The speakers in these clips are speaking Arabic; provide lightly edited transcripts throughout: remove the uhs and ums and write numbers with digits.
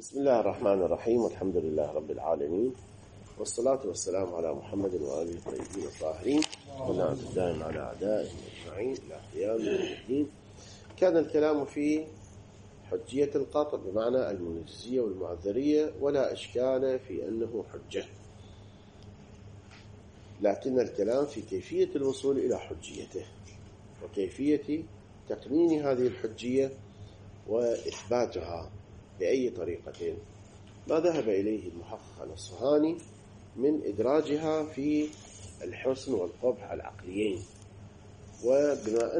بسم الله الرحمن الرحيم، والحمد لله رب العالمين، والصلاة والسلام على محمد وآله الطيبين الطاهرين، واللعنة الدائم على أعدائهم أجمعين إلى قيام يوم الدين. كان الكلام في حجية القطع بمعنى المنجزية والمعذرية، ولا إشكال في أنه حجة، لكن الكلام في كيفية الوصول إلى حجيته وكيفية تقنين هذه الحجية وإثباتها بأي طريقة، ما ذهب إليه المحقق الأصفهاني من إدراجها في الحسن والقبح العقليين. وبما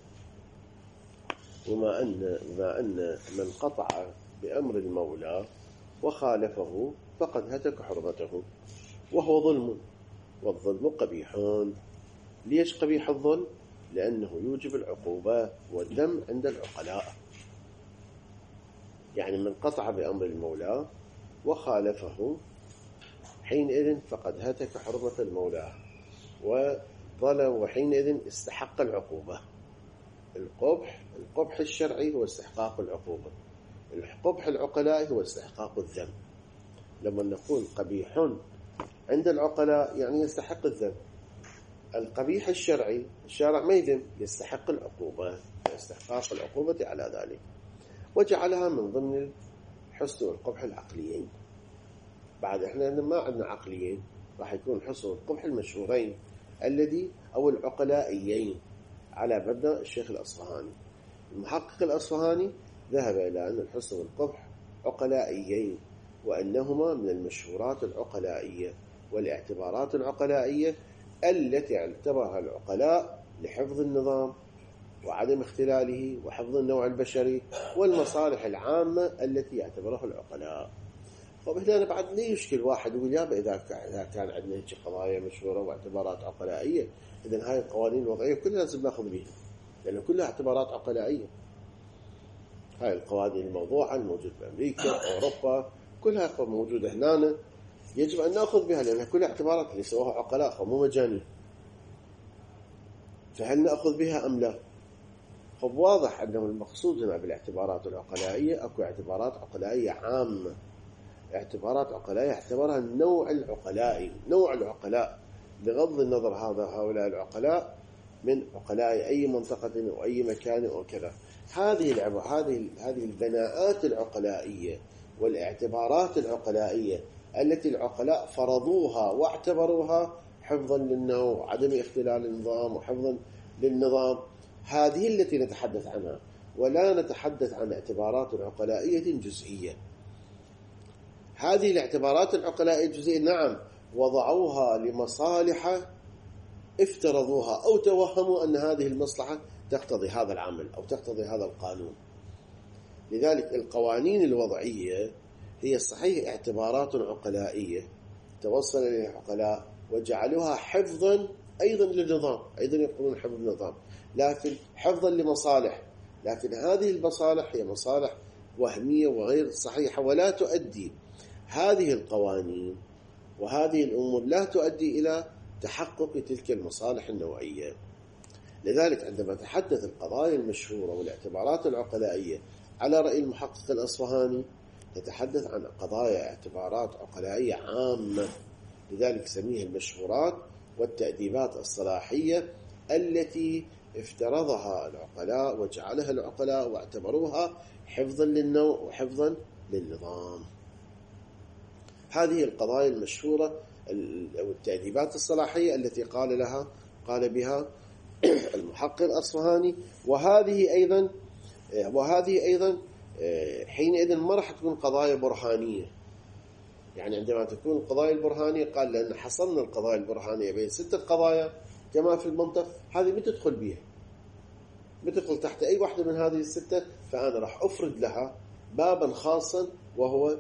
أن من قطع بأمر المولى وخالفه فقد هتك حرمته، وهو ظلم، والظلم قبيح. ليش قبيح الظلم؟ لأنه يوجب العقوبة والدم عند العقلاء. يعني من قطع بأمر المولى وخالفه حينئذ فقد هتك حرمة المولى وظلم، وحينئذ استحق العقوبة. القبح الشرعي هو استحقاق العقوبة، القبح العقلاء هو استحقاق الذنب. لما نقول قبيح عند العقلاء يعني يستحق الذنب. القبيح الشرعي الشارع ما يذم، يستحق العقوبة، استحقاق العقوبة على ذلك، وجعلها من ضمن الحسن والقبح العقليين. بعد احنا ما عندنا عقليين، راح يكون الحسن والقبح المشهورين الذي أو العقلائيين على مبنى الشيخ الأصفهاني. المحقق الأصفهاني ذهب إلى أن الحسن والقبح عقلائيين، وأنهما من المشهورات العقلائية والاعتبارات العقلائية التي اعتبرها العقلاء لحفظ النظام وعدم اختلاله وحفظ النوع البشري والمصالح العامة التي يعتبرها العقلاء. طب هنا بعد ليه يشكل واحد يقول يابا إذا كان عندنا هيك قضايا مشهورة واعتبارات عقلائية، إذن هاي القوانين الوضعية كلها لازم ناخذ بها، لأن كلها اعتبارات عقلائية. هاي القوانين الموضوعة الموجودة في أمريكا أوروبا كلها موجودة هنا، يجب أن نأخذ بها لأنها كلها اعتبارات اللي سواها عقلاء مو مجانين. فهل نأخذ بها أم لا؟ خب واضح أنه المقصود هنا بالاعتبارات العقلائية أكو اعتبارات عقلائية عامة، اعتبارات عقلائية اعتبرها النوع العقلائي، نوع العقلاء، بغض النظر هؤلاء العقلاء من عقلاء أي منطقة أو أي مكان أو كذا. هذه البناءات العقلائية والاعتبارات العقلائية التي العقلاء فرضوها واعتبروها حفظا للنوع وعدم اختلال النظام وحفظا للنظام، هذه التي نتحدث عنها، ولا نتحدث عن اعتبارات عقلائية جزئية. هذه الاعتبارات العقلائية الجزئية نعم وضعوها لمصالح افترضوها أو توهموا أن هذه المصلحة تقتضي هذا العمل أو تقتضي هذا القانون. لذلك القوانين الوضعية هي صحيح اعتبارات عقلائية توصل إليها العقلاء وجعلوها حفظا أيضا للنظام، أيضا يقولون حفظ النظام، لكن حفظا لمصالح، لكن هذه المصالح هي مصالح وهمية وغير صحيحة، ولا تؤدي هذه القوانين وهذه الأمور لا تؤدي إلى تحقق تلك المصالح النوعية. لذلك عندما تحدث القضايا المشهورة والاعتبارات العقلائية على رأي المحقق الأصفهاني تتحدث عن قضايا اعتبارات عقلائية عامة، لذلك سميها المشهورات والتأديبات الصلاحية التي افترضها العقلاء وجعلها العقلاء واعتبروها حفظا للنوع وحفظا للنظام. هذه القضايا المشهورة أو التأديبات الصلاحية التي قال بها المحقق الأصفهاني. وهذه أيضا حينئذ ما راح تكون قضايا برهانية. يعني عندما تكون القضايا البرهانية قال لأن حصلنا القضايا البرهانية بين 6 قضايا كما في المنطق، هذه ما تدخل بها، ما تدخل تحت أي واحدة من هذه 6، فأنا راح أفرد لها بابا خاصا وهو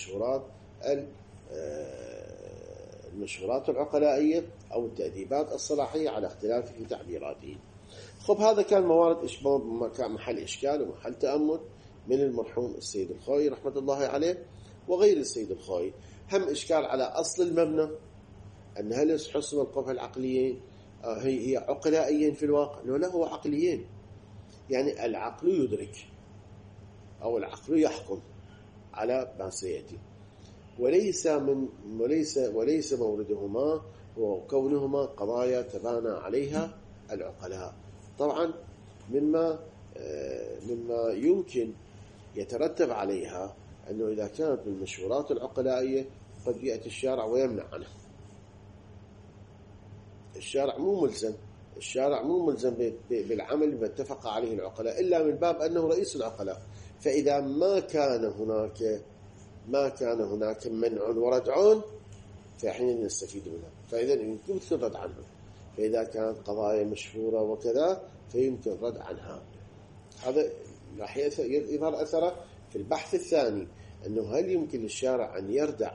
المشهورات العقلائية أو التأديبات الصلاحية على اختلاف في تعبيراته. خب هذا كان موارد محل إشكال ومحل تأمل من المرحوم السيد الخوئي رحمة الله عليه وغير السيد الخوئي. هم إشكال على أصل المبنى، أن هل حسن والقبح العقليين هي عقلائيين في الواقع؟ لا، هو عقليين. يعني العقل يدرك أو العقل يحكم على ما سيأتي، وليس موردهما هو كونهما قضايا تبانى عليها العقلاء. طبعا مما يمكن يترتب عليها أنه إذا كانت من المشهورات العقلائية قد يأتي الشارع ويمنع عنها. الشارع مو ملزم بالعمل ما اتفق عليه العقلاء إلا من باب أنه رئيس العقلاء. فإذا ما كان هناك منع وردع فحين نستفيد منها، فإذا يمكن الرد عنها. فإذا كانت قضايا مشهورة وكذا فيمكن الرد عنها. هذا راح يظهر أثره في البحث الثاني، أنه هل يمكن للشارع أن يردع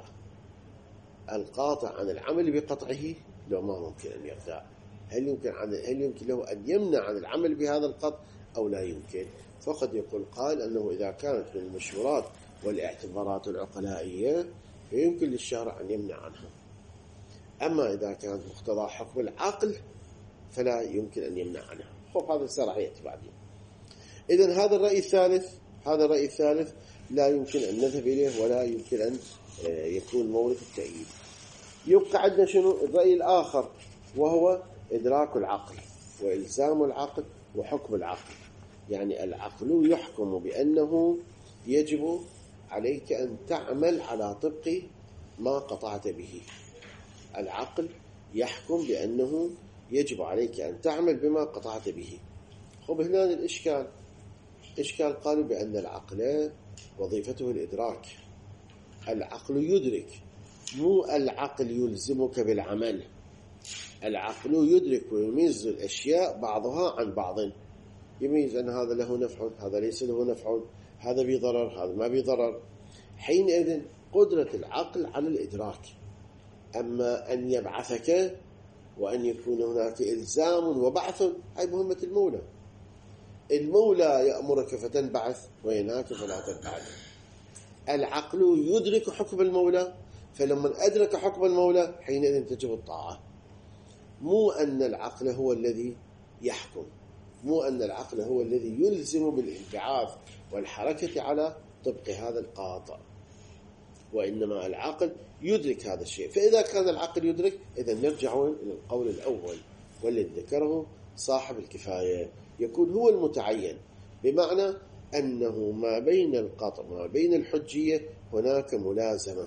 القاطع عن العمل بقطعه؟ لو ما ممكن أن يردع. هل يمكن له أن يمنع عن العمل بهذا القطع أو لا يمكن؟ فقد يقول قال أنه إذا كانت من المشهورات والاعتبارات العقلائية فيمكن للشارع أن يمنع عنها. أما إذا كانت مقتضى حكم العقل فلا يمكن أن يمنع عنها. هذا السرع يأتي بعدين. إذن هذا الرأي الثالث لا يمكن أن نذهب إليه ولا يمكن أن يكون مورد التأييد. يبقى عندنا شنو الرأي الآخر، وهو إدراك العقل وإلزام العقل وحكم العقل. يعني العقل يحكم بأنه يجب عليك أن تعمل على طبق ما قطعت به. العقل يحكم بأنه يجب عليك أن تعمل بما قطعت به. هنا الإشكال قالوا بأن العقل وظيفته الإدراك. العقل يدرك، مو العقل يلزمك بالعمل. العقل يدرك ويميز الأشياء بعضها عن بعض، يميز أن هذا له نفع، هذا ليس له نفع، هذا بضرر، هذا ما بضرر. حينئذ قدرة العقل على الإدراك. أما أن يبعثك وأن يكون هناك إلزام وبعث هاي مهمة المولى. المولى يأمرك فتنبعث وينهاك فلا تنبعث. العقل يدرك حكم المولى، فلما أدرك حكم المولى حينئذ تجب الطاعة. مو أن العقل هو الذي يحكم، مو أن العقل هو الذي يلزم بالانبعاث والحركة على طبق هذا القاطع، وإنما العقل يدرك هذا الشيء. فإذا كان العقل يدرك إذا نرجع إلى القول الأول والذي ذكره صاحب الكفاية، يكون هو المتعين، بمعنى أنه ما بين القطع ما بين الحجية هناك ملازمة،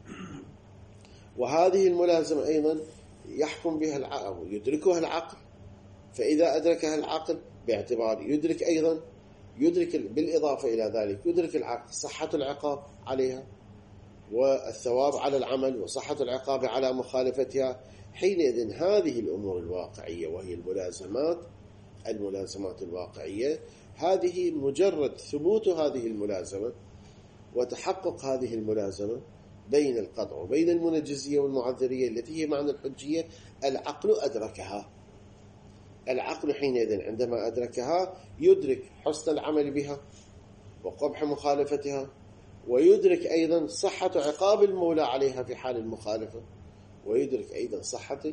وهذه الملازمة أيضا يحكم بها العقل يدركها العقل. فإذا أدركها العقل باعتبار يدرك بالإضافة إلى ذلك يدرك العقل صحة العقاب عليها والثواب على العمل وصحة العقاب على مخالفتها. حينئذ هذه الأمور الواقعية وهي الملازمات الواقعية، هذه مجرد ثبوت هذه الملازمة وتحقق هذه الملازمة بين القطع وبين المنجزية والمعذرية التي هي معنى الحجية، العقل أدركها. العقل حينئذ عندما أدركها يدرك حسن العمل بها وقبح مخالفتها، ويدرك أيضا صحة عقاب المولى عليها في حال المخالفة، ويدرك أيضا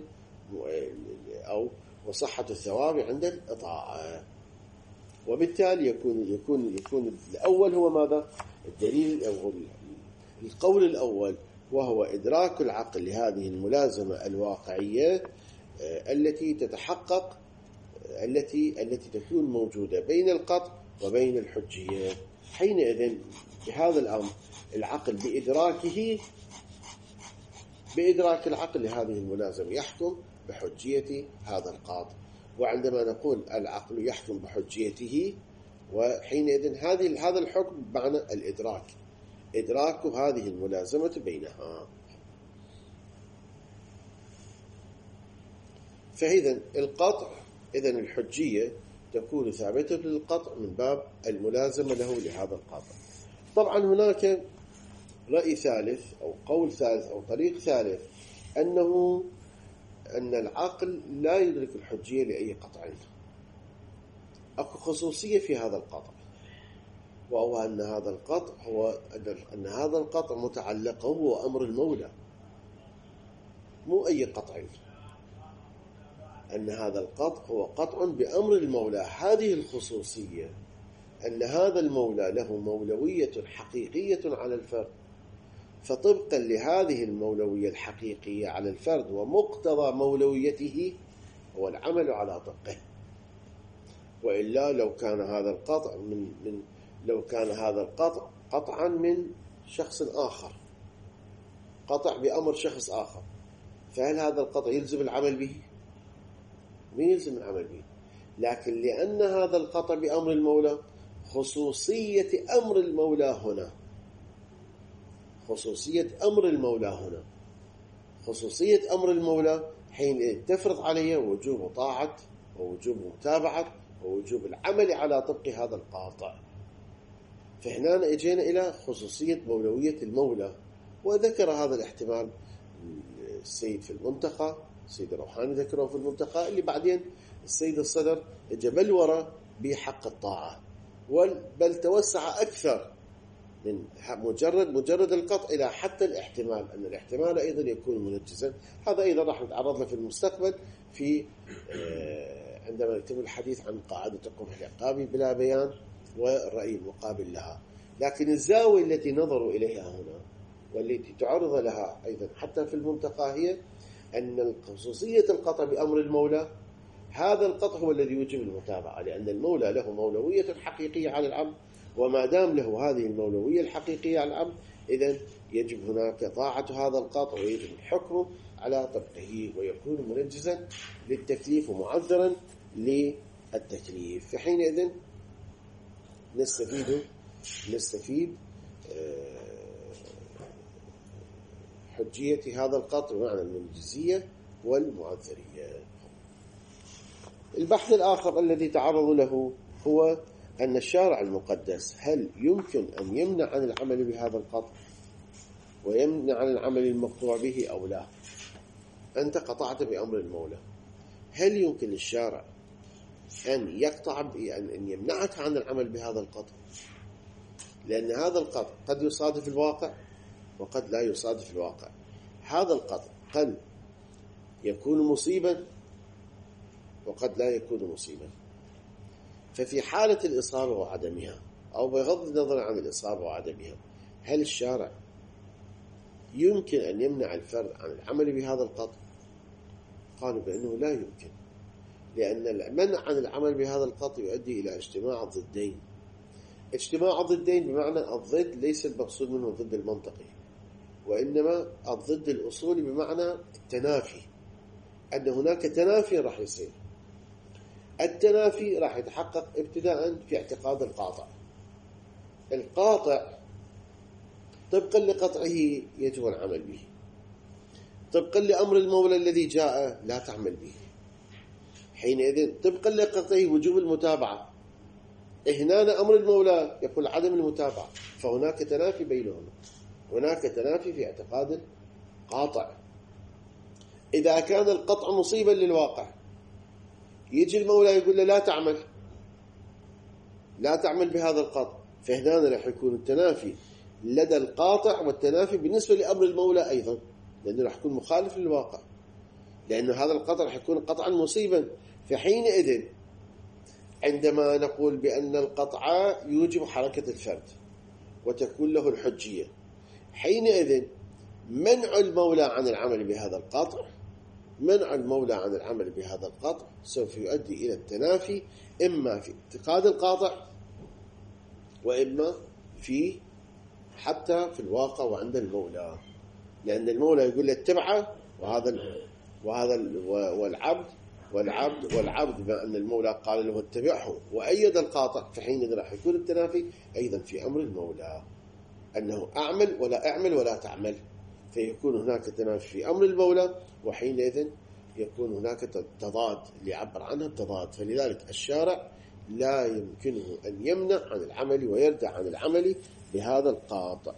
وصحة الثواب عند الإطاعة. وبالتالي يكون الأول هو ماذا؟ الدليل أو القول الأول، وهو إدراك العقل لهذه الملازمة الواقعية التي تتحقق، التي تكون موجودة بين القطع وبين الحجية. حينئذ بهذا الأمر العقل بإدراك العقل لهذه الملازمة يحكم بحجية هذا القاطع. وعندما نقول العقل يحكم بحجيته، وحينئذ هذا الحكم بمعنى إدراك هذه الملازمة بينها. فإذا القطع، إذن الحجية تكون ثابتة للقطع من باب الملازمة له لهذا القاطع. طبعا هناك رأي ثالث أو قول ثالث أو طريق ثالث، أن العقل لا يدرك الحجية لأي قطع. أكو خصوصية في هذا القطع، وهو أن هذا القطع متعلق هو أمر المولى، مو أي قطع. أن هذا القطع هو قطع بأمر المولى. هذه الخصوصية أن هذا المولى له مولوية حقيقية على الفرد، فطبقا لهذه المولوية الحقيقية على الفرد ومقتضى مولويته هو العمل على طبقه. وإلا لو كان هذا القطع لو كان هذا القطع قطعا من شخص آخر، قطع بأمر شخص آخر، فهل هذا القطع يلزم العمل به؟ ما يلزم العمل به. لكن لأن هذا القطع بأمر المولى، خصوصية أمر المولى هنا، خصوصية أمر المولى هنا، خصوصية أمر المولى حين تفرض علي وجوب طاعة ووجوب متابعة ووجوب العمل على طبق هذا القاطع. فهنا اجينا إلى خصوصية مولوية المولى، وذكر هذا الاحتمال السيد في المنتقى، السيد الروحاني ذكره في المنتقى، اللي بعدين السيد الصدر جبل وراء بحق الطاعة، بل توسع أكثر من مجرد القطع إلى حتى الاحتمال، أن الاحتمال أيضا يكون منجزا. هذا أيضا راح نتعرض له في المستقبل في عندما نكتب الحديث عن قاعدة القبح العقابي بلا بيان والرأي المقابل لها. لكن الزاوية التي نظروا إليها هنا والتي تعرض لها أيضا حتى في المنتقى هي أن خصوصية القطع بأمر المولى، هذا القطع هو الذي يوجب المتابعة، لأن المولى له مولوية حقيقية على العبد، وما دام له هذه المولوية الحقيقية على العبد إذن يجب هناك طاعة هذا القطع ويجب الحكم على طبقه، ويكون منجزا للتكليف ومعذرا للتكليف. فحينئذ نستفيد حجية هذا القطع بمعنى المنجزية والمعذرية. البحث الآخر الذي تعرض له هو أن الشارع المقدس هل يمكن أن يمنع عن العمل بهذا القطع ويمنع عن العمل المقطوع به أو لا؟ أنت قطعت بأمر المولى، هل يمكن للشارع أن يقطع أن يمنعك عن العمل بهذا القطع؟ لأن هذا القطع قد يصادف الواقع وقد لا يصادف الواقع. هذا القطع قد يكون مصيبا وقد لا يكون مصيبا. ففي حالة الإصابة وعدمها، أو بغض النظر عن الإصابة وعدمها، هل الشارع يمكن أن يمنع الفرد عن العمل بهذا القطع؟ قالوا بأنه لا يمكن، لأن المنع عن العمل بهذا القطع يؤدي إلى اجتماع الضدين. اجتماع الضدين بمعنى الضد ليس المقصود منه الضد المنطقي، وإنما الضد الأصولي بمعنى التنافي، أن هناك تنافي راح يصير. التنافي راح يتحقق ابتداء في اعتقاد القاطع. القاطع طبقا لقطعه يجب العمل به، طبقا لأمر المولى الذي جاء لا تعمل به. حينئذ طبقا لقطعه وجوب المتابعة، هنا أمر المولى يقول عدم المتابعة، فهناك تنافي بينهما، هناك تنافي في اعتقاد القاطع. إذا كان القطع مصيبا للواقع يجي المولى يقول له لا تعمل بهذا القطع، فهنا راح يكون التنافي لدى القاطع والتنافي بالنسبة لأمر المولى أيضا، لأنه راح يكون مخالف للواقع، لأن هذا القطع راح يكون قطعا مصيبا. فحينئذ عندما نقول بأن القطع يوجب حركة الفرد وتكون له الحجية، حينئذ منع المولى عن العمل بهذا القطع، منع المولى عن العمل بهذا القطع سوف يؤدي إلى التنافي، إما في اعتقاد القاطع وإما في حتى في الواقع وعند المولى، لأن المولى يقول له اتبعه، والعبد بما أن المولى قال له اتبعه وأيد القاطع، فحين راح يكون التنافي أيضا في أمر المولى أنه أعمل ولا تعمل، فيكون هناك تنافي في أمر المولى، وحينئذ يكون هناك تضاد اللي يعبر عنها التضاد. فلذلك الشارع لا يمكنه أن يمنع عن العمل ويردع عن العمل بهذا القاطع.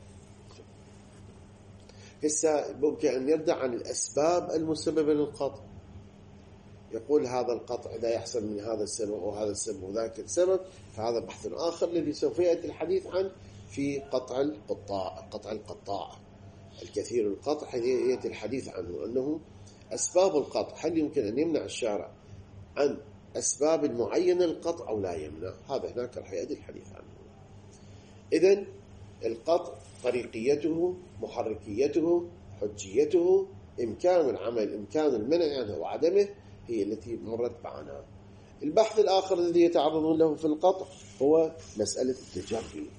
هسه ممكن أن يردع عن الأسباب المسببة للقطع، يقول هذا القطع إذا يحصل من هذا السبب وهذا السبب وذاك السبب، فهذا بحث آخر الذي سوف يأتي الحديث عنه في قطع القطاع الكثير القطع، يأتي الحديث عنه أنه أسباب القطع. هل يمكن أن يمنع الشارع عن أسباب معينة للقطع أو لا يمنع، هذا هناك راح يأتي الحديث عنه. إذن القطع طريقيته، محركيته، حجيته، إمكان العمل، إمكان المنع عنه وعدمه، هي التي مرت معنا. البحث الآخر الذي يتعرضون له في القطع هو مسألة التجري.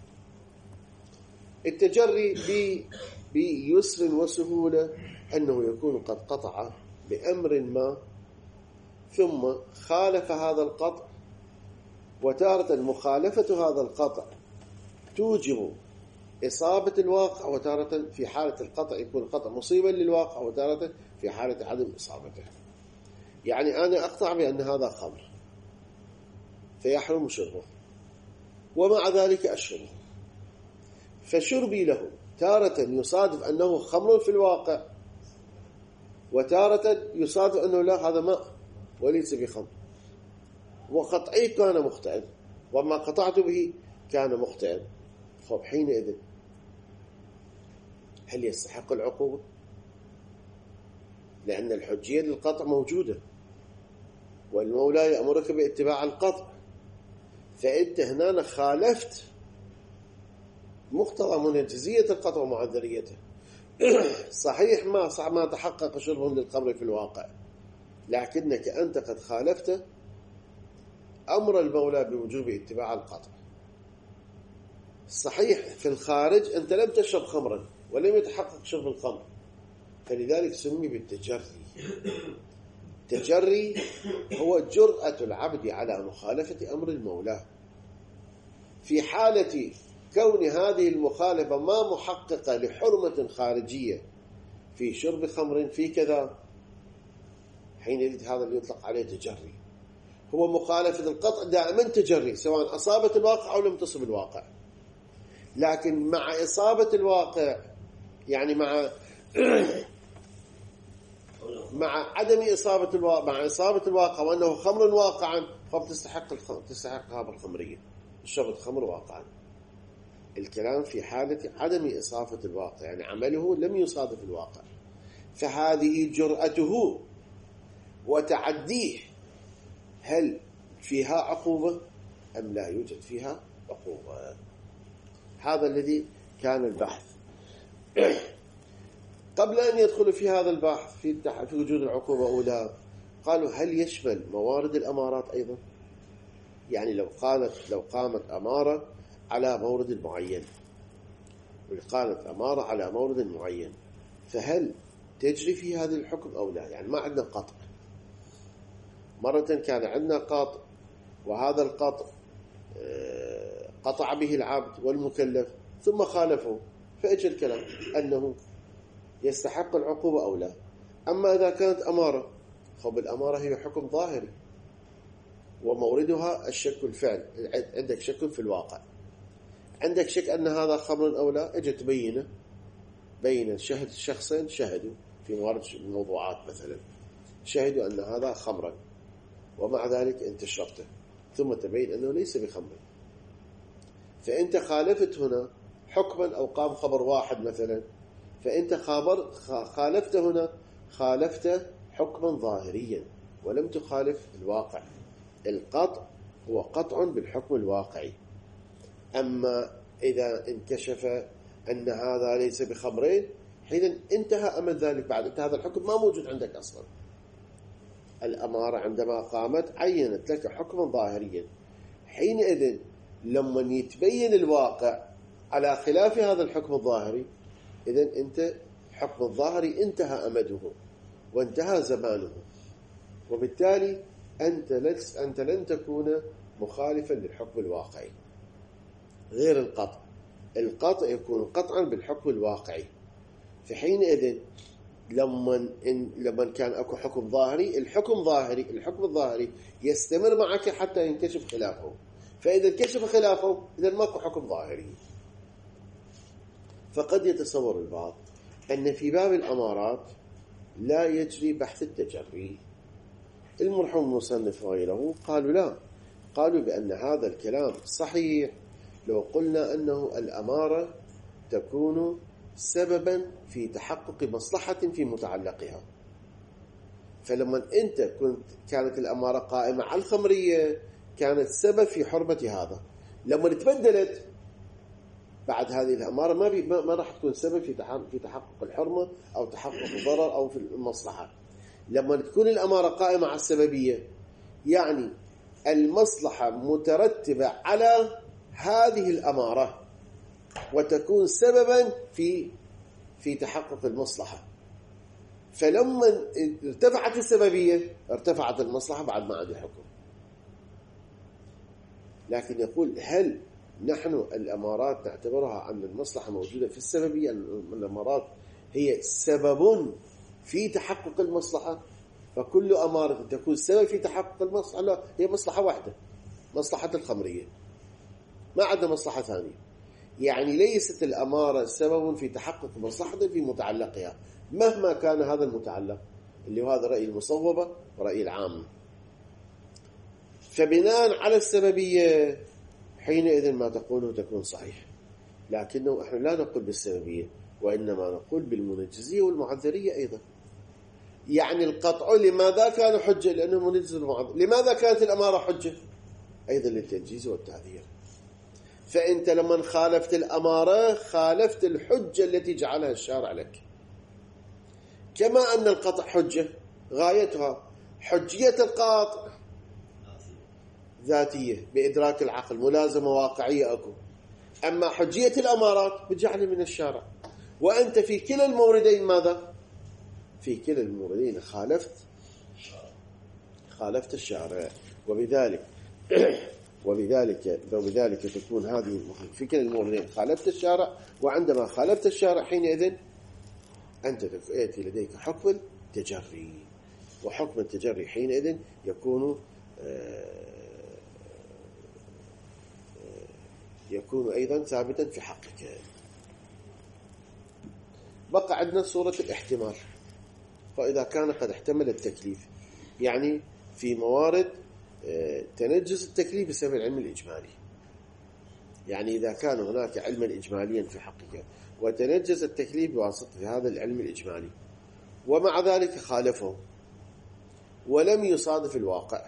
التجري بيسر وسهولة أنه يكون قد قطع بأمر ما ثم خالف هذا القطع، وتارة مخالفة هذا القطع توجب إصابة الواقع، وتارة في حالة القطع يكون القطع مصيبا للواقع، وتارة في حالة عدم إصابته. يعني أنا أقطع بأن هذا خمر فيحرم شربه، ومع ذلك أشربه، فشربي له تارة يصادف أنه خمر في الواقع، وتارة يصادف أنه لا، هذا ماء وليس بخمر، وقطعي كان مخطئا وما قطعت به كان مخطئا. طب حينئذ هل يستحق العقوبة؟ لأن الحجية للقطع موجودة، والمولى يأمرك باتباع القطع، فأنت هنا خالفت مقتضى منجزية القطع ومعذريته. صحيح ما تحقق شرب للخمر في الواقع، لكنك أنت قد خالفت أمر المولى بوجوب اتباع القطع. صحيح في الخارج أنت لم تشرب خمرا ولم يتحقق شرب الخمر، فلذلك سمي بالتجري. التجري هو جرأة العبد على مخالفة أمر المولى في حالة كون هذه المخالفة ما محققة لحرمة خارجية في شرب خمر في كذا، حينئذ هذا اللي يطلق عليه تجري. هو مخالفة القطع دائما تجري، سواء أصابت الواقع أو لم تصب الواقع، لكن مع إصابة الواقع، يعني مع عدم إصابة الواقع، مع إصابة الواقع وأنه خمر واقعا، فبتستحق هذا الخمرية، الشرب الخمر واقعا. الكلام في حالة عدم إصابة الواقع، يعني عمله لم يصادف الواقع، فهذه جرأته وتعديه هل فيها عقوبة أم لا يوجد فيها عقوبة؟ هذا الذي كان البحث. قبل أن يدخل في هذا البحث في وجود العقوبة أولى، قالوا هل يشمل موارد الأمارات أيضا؟ يعني لو قامت أمارة على مورد معين، وقالت أمارة على مورد معين، فهل تجري في هذا الحكم أو لا؟ يعني ما عندنا قطع، مرة كان عندنا قطع، وهذا القطع قطع به العبد والمكلف ثم خالفه، فأجى الكلام أنه يستحق العقوبة أو لا. أما إذا كانت أمارة، خب الأمارة هي حكم ظاهري وموردها الشك الفعل، عندك شك في الواقع، عندك شك أن هذا خمر أو لا، اجت بين شخصين شهدوا في موارد الموضوعات، مثلا شهدوا أن هذا خمرا، ومع ذلك انت شربته ثم تبين أنه ليس بخمر، فأنت خالفت هنا حكما، أو قام خبر واحد مثلا، فأنت خالفت هنا، خالفت حكما ظاهريا ولم تخالف الواقع. القطع هو قطع بالحكم الواقعي. أما إذا انكشف أن هذا ليس بخمرين، حين انتهى أمد ذلك، بعد انتهى هذا الحكم ما موجود عندك أصلا. الأمارة عندما قامت عينت لك حكما ظاهريا، حينئذ لما يتبين الواقع على خلاف هذا الحكم الظاهري، إذن أنت حكم الظاهري انتهى أمده وانتهى زمانه، وبالتالي أنت لن تكون مخالفا للحكم الواقعي. غير القطع يكون قطعا بالحكم الواقعي، في حينئذ لما كان أكو حكم ظاهري، الحكم الظاهري يستمر معك حتى ينكشف خلافه، فإذا انكشف خلافه إذا ماكو حكم ظاهري. فقد يتصور البعض أن في باب الأمارات لا يجري بحث التجري. المرحوم المصنف وغيره قالوا لا، قالوا بأن هذا الكلام صحيح لو قلنا أنه الأمارة تكون سببا في تحقق مصلحة في متعلقها، فلما أنت كانت الأمارة قائمة على الخمرية كانت سبب في حرمة هذا. لما تبدلت بعد هذه الأمارة ما راح تكون سبب في تحقق الحرمة أو تحقق الضرر أو في المصلحة. لما تكون الأمارة قائمة على السببية يعني المصلحة مترتبة على هذه الأمارة وتكون سببا في تحقق المصلحة. فلما ارتفعت السببية ارتفعت المصلحة بعد ما عاد الحكم. لكن يقول هل نحن الأمارات نعتبرها أن المصلحة موجودة في السببية؟ الأمارات هي سبب في تحقق المصلحة، فكل أمارة تكون سبب في تحقق المصلحة لا هي مصلحة واحدة، مصلحة الخمرية، ما عدا مصلحة ثانية. يعني ليست الأمارة سبب في تحقق مصلحة في متعلقها مهما كان هذا المتعلق، اللي هو هذا رأي المصوبة ورأي العام. فبناء على السببية حينئذ ما تقوله تكون صحيح، لكنه احنا لا نقول بالسببية وإنما نقول بالمنجزية والمعذرية أيضا. يعني القطع لماذا كان حجة؟ لأنه منجز المعذر. لماذا كانت الأمارة حجة؟ أيضا للتنجيز والتعذير. فأنت لما خالفت الأمارة خالفت الحجة التي جعلها الشارع لك. كما أن القطع حجة غايتها حجية القاطع ذاتية بإدراك العقل، ملازمة واقعية أكو. أما حجية الأمارات بجعل من الشارع، وأنت في كلا الموردين ماذا؟ في كلا الموردين خالفت الشارع. وبذلك تكون هذه في كلا الموردين خالفت الشارع. وعندما خالفت الشارع حينئذ أنت يأتي لديك حكم التجري، وحكم التجري حينئذ يكون أيضا ثابتا في حقك. بقى عندنا صورة الاحتمال. فإذا كان قد احتمل التكليف، يعني في موارد تنجز التكليف بسبب العلم الإجمالي، يعني إذا كان هناك علما إجماليا في حقك وتنجز التكليف بواسطة هذا العلم الإجمالي ومع ذلك خالفه ولم يصادف الواقع،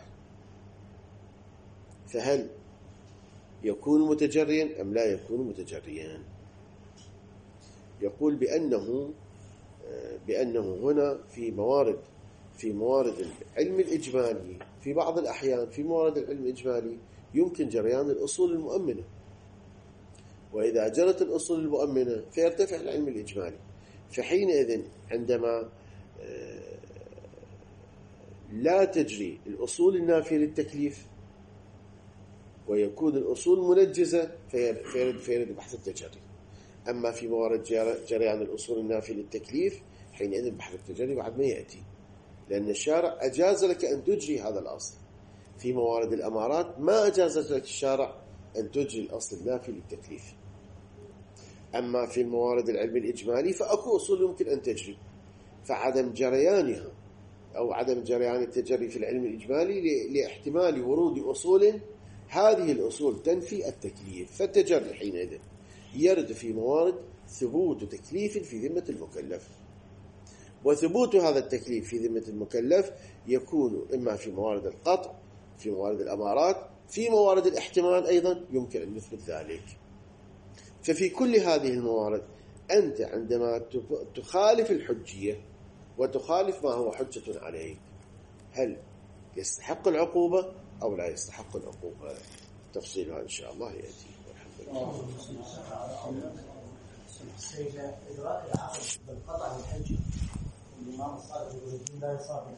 فهل يكون متجريا أم لا يكون متجريا؟ يقول بأنه هنا في موارد العلم الإجمالي في بعض الأحيان في موارد العلم الإجمالي يمكن جريان الأصول المؤمنة، وإذا جرت الأصول المؤمنة فيرتفع العلم الإجمالي. فحينئذ عندما لا تجري الأصول النافية للتكليف ويكون الأصول منجزة فيرد بحث التجري. أما في موارد جريان الأصول النافية للتكليف حينئذ بحث التجري بعد ما يأتي، لأن الشارع أجاز لك أن تجري هذا الأصل. في موارد الأمارات ما أجاز لك الشارع أن تجري الأصل النافي للتكليف. أما في الموارد العلم الإجمالي فأكو أصول يمكن أن تجري، فعدم جريانها أو عدم جريان التجري في العلم الإجمالي لاحتمال ورود أصول هذه الأصول تنفي التكليف، فالتجري حينئذ يرد في موارد ثبوت تكليف في ذمة المكلف. وثبوت هذا التكليف في ذمة المكلف يكون إما في موارد القطع، في موارد الأمارات، في موارد الاحتمال أيضا يمكن أن نثبت ذلك. ففي كل هذه الموارد أنت عندما تخالف الحجية وتخالف ما هو حجة عليك، هل يستحق العقوبة أو لا يستحق العقوبة؟ تفصيلها إن شاء الله يأتي. والحمد لله. إدراك العقل بالقطع والحجة الإمام الصادق لا يصاب